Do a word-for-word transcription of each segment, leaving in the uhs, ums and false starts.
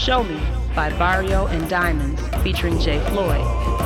Show Me by Barrio and Diamonds featuring Jay Floyd.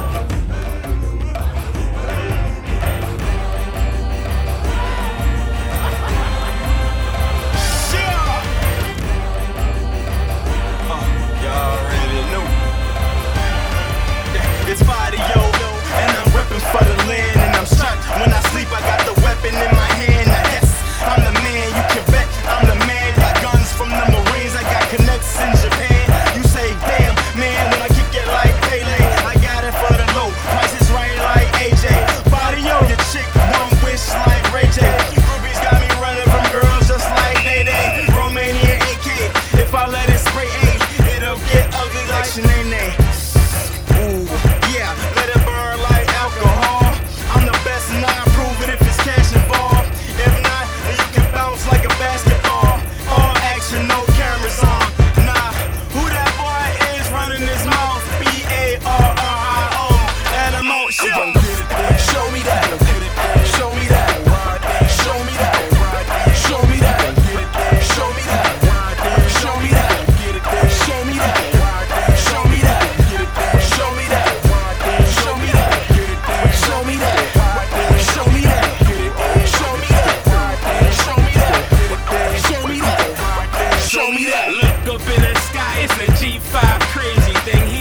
It's body, yo, and I'm reppin' for the land, and I'm strapped. When I sleep, I got the weapon in my hand. Now, yes, I'm the man, you can bet I'm the man. Got guns from the Marines, I got connects in Japan. You say, damn, man, when I kick it like Pele, I got it for the low, price is right like A J. Body, yo, your chick, one wish like Ray J. Rubies got me running from girls just like Day Day. Romanian A K, if I let it spray A, it'll get ugly like Shanae. Ooh, yeah, let it burn like alcohol. I'm the best and I approve it if it's cash involved. If not, then you can bounce like a basketball. All action, no cameras on. Nah, who that boy is running his mouth? B A R R I O. And I'm on shit. Show me that. Show me that. Show me that. Show me that. Show me that. Show me that. Show me that. Show me that. Show me that. Show me that. Show me that. Show me that. Show me that. Show me that. Show me that. Show me that. Show me that. Look up in the sky, it's a G five crazy thing.